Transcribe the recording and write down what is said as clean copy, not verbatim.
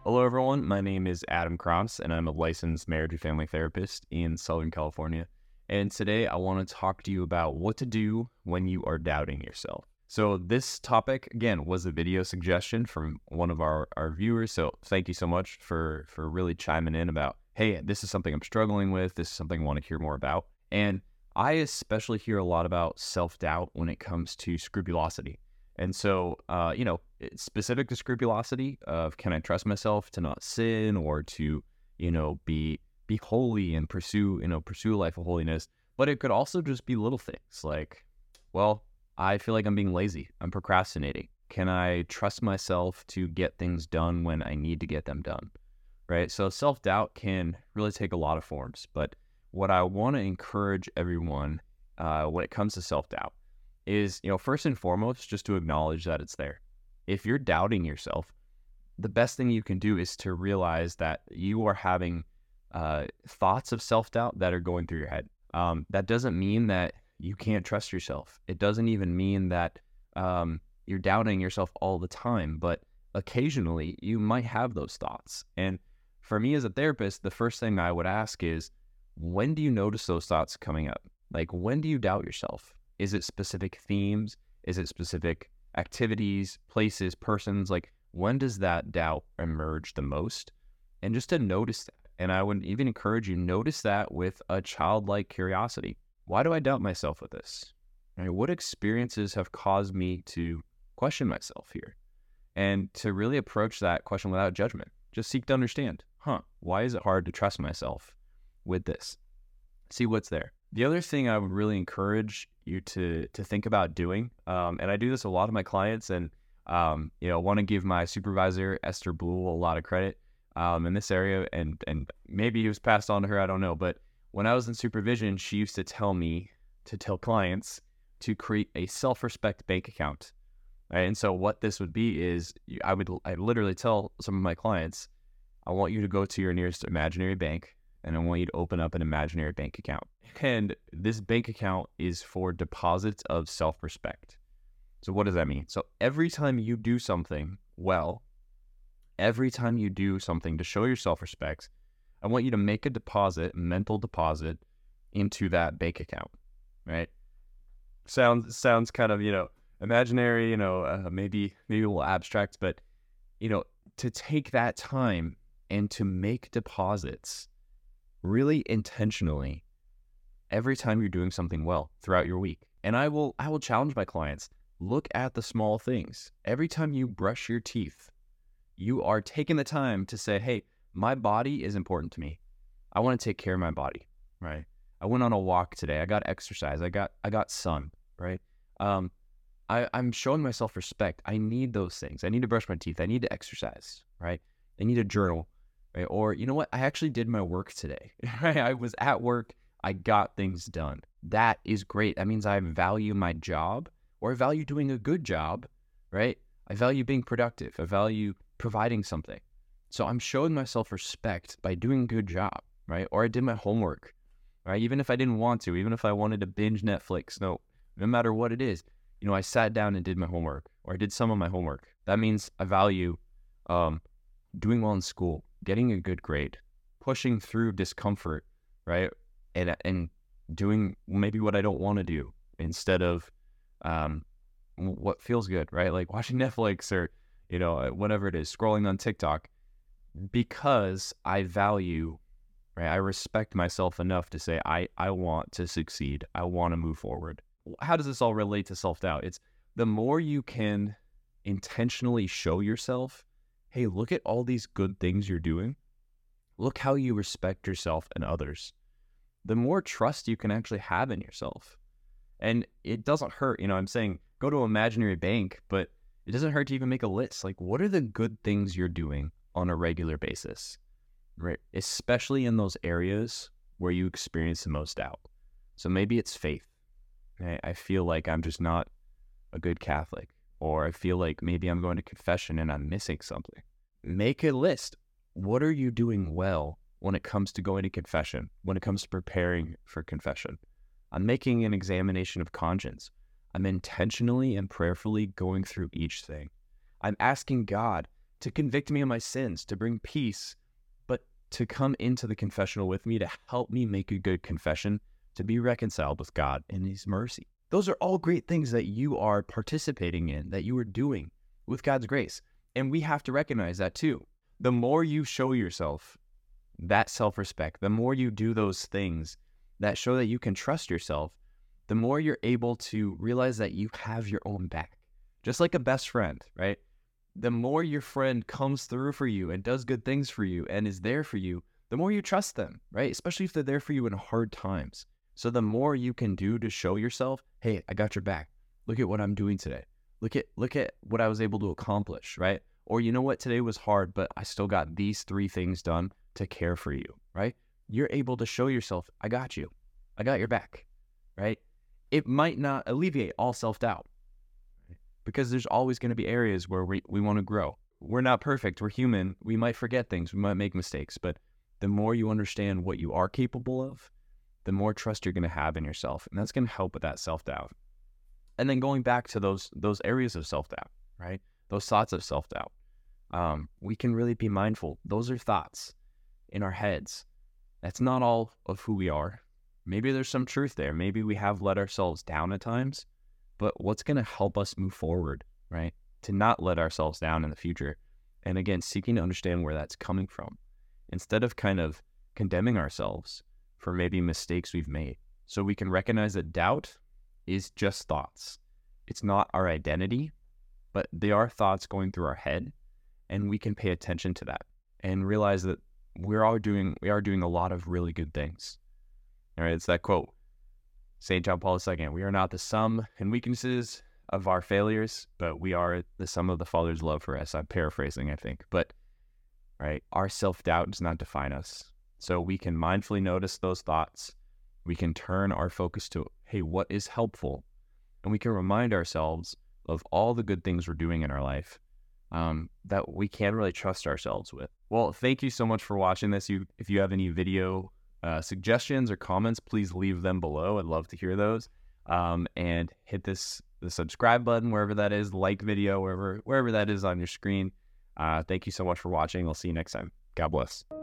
Hello, everyone. My name is Adam Cross, and I'm a licensed marriage and family therapist in Southern California. And today I want to talk to you about what to do when you are doubting yourself. So this topic, again, was a video suggestion from one of our viewers. So thank you so much for really chiming in about, hey, this is something I'm struggling with. This is something I want to hear more about. And I especially hear a lot about self-doubt when it comes to scrupulosity. And so, it's specific to scrupulosity of, can I trust myself to not sin or to, be holy and pursue a life of holiness. But it could also just be little things like, well, I feel like I'm being lazy. I'm procrastinating. Can I trust myself to get things done when I need to get them done? Right. So self-doubt can really take a lot of forms. But what I want to encourage everyone when it comes to self-doubt is, first and foremost, just to acknowledge that it's there. If you're doubting yourself, the best thing you can do is to realize that you are having thoughts of self-doubt that are going through your head. That doesn't mean that you can't trust yourself. It doesn't even mean that you're doubting yourself all the time, but occasionally you might have those thoughts. And for me as a therapist, the first thing I would ask is, when do you notice those thoughts coming up? Like, when do you doubt yourself? Is it specific themes? Is it specific activities, places, persons? Like, when does that doubt emerge the most? And just to notice that. And I would even encourage you, notice that with a childlike curiosity. Why do I doubt myself with this? Right? What experiences have caused me to question myself here? And to really approach that question without judgment. Just seek to understand, why is it hard to trust myself with this? See what's there. The other thing I would really encourage you to think about doing, and I do this a lot of my clients, and want to give my supervisor Esther Blue a lot of credit in this area, and maybe it was passed on to her, I don't know. But when I was in supervision, she used to tell me to tell clients to create a self-respect bank account. Right? And so what this would be is I literally tell some of my clients, I want you to go to your nearest imaginary bank, and I want you to open up an imaginary bank account. And this bank account is for deposits of self-respect. So what does that mean? So every time you do something well, every time you do something to show your self-respect, I want you to make a deposit, mental deposit, into that bank account, right? Sounds kind of, imaginary, maybe a little abstract, but, to take that time and to make deposits really intentionally every time you're doing something well throughout your week. And I will challenge my clients, look at the small things. Every time you brush your teeth, you are taking the time to say, hey, my body is important to me. I want to take care of my body, right? I went on a walk today. I got exercise. I got sun, right? I'm showing myself respect. I need those things. I need to brush my teeth. I need to exercise, right? I need a journal. Right? Or, you know what? I actually did my work today. Right? I was at work. I got things done. That is great. That means I value my job, or I value doing a good job, right? I value being productive. I value providing something. So I'm showing myself respect by doing a good job, right? Or I did my homework, right? Even if I didn't want to, even if I wanted to binge Netflix, no matter what it is, I sat down and did my homework, or I did some of my homework. That means I value doing well in school, getting a good grade, pushing through discomfort, right? And doing maybe what I don't want to do instead of what feels good, right? Like watching Netflix or, whatever it is, scrolling on TikTok, because I value, right? I respect myself enough to say, I want to succeed. I want to move forward. How does this all relate to self-doubt? It's the more you can intentionally show yourself, hey, look at all these good things you're doing. Look how you respect yourself and others. The more trust you can actually have in yourself. And it doesn't hurt, I'm saying go to an imaginary bank, but it doesn't hurt to even make a list. Like, what are the good things you're doing on a regular basis, right? Especially in those areas where you experience the most doubt. So maybe it's faith. Right? I feel like I'm just not a good Catholic, or I feel like maybe I'm going to confession and I'm missing something. Make a list. What are you doing well when it comes to going to confession, when it comes to preparing for confession? I'm making an examination of conscience. I'm intentionally and prayerfully going through each thing. I'm asking God to convict me of my sins, to bring peace, but to come into the confessional with me to help me make a good confession, to be reconciled with God in His mercy. Those are all great things that you are participating in, that you are doing with God's grace. And we have to recognize that too. The more you show yourself that self-respect, the more you do those things that show that you can trust yourself, the more you're able to realize that you have your own back. Just like a best friend, right? The more your friend comes through for you and does good things for you and is there for you, the more you trust them, right? Especially if they're there for you in hard times. So the more you can do to show yourself, hey, I got your back. Look at what I'm doing today. Look at what I was able to accomplish, right? Or you know what, today was hard, but I still got these 3 things done to care for you, right? You're able to show yourself, I got you. I got your back, right? It might not alleviate all self-doubt, because there's always going to be areas where we want to grow. We're not perfect. We're human. We might forget things. We might make mistakes. But the more you understand what you are capable of, the more trust you're going to have in yourself. And that's going to help with that self-doubt. And then going back to those areas of self-doubt, right? Those thoughts of self-doubt. We can really be mindful. Those are thoughts in our heads. That's not all of who we are. Maybe there's some truth there. Maybe we have let ourselves down at times. But what's going to help us move forward, right? To not let ourselves down in the future. And again, seeking to understand where that's coming from, instead of kind of condemning ourselves for maybe mistakes we've made. So we can recognize that doubt is just thoughts. It's not our identity, but they are thoughts going through our head. And we can pay attention to that and realize that we are doing a lot of really good things. All right, it's that quote. St. John Paul II, we are not the sum and weaknesses of our failures, but we are the sum of the Father's love for us. I'm paraphrasing, I think. But, right, our self-doubt does not define us. So we can mindfully notice those thoughts. We can turn our focus to, hey, what is helpful? And we can remind ourselves of all the good things we're doing in our life that we can really trust ourselves with. Well, thank you so much for watching this. If you have any video suggestions or comments, please leave them below. I'd love to hear those. And hit the subscribe button, wherever that is, like video, wherever that is on your screen. Thank you so much for watching. I'll see you next time. God bless.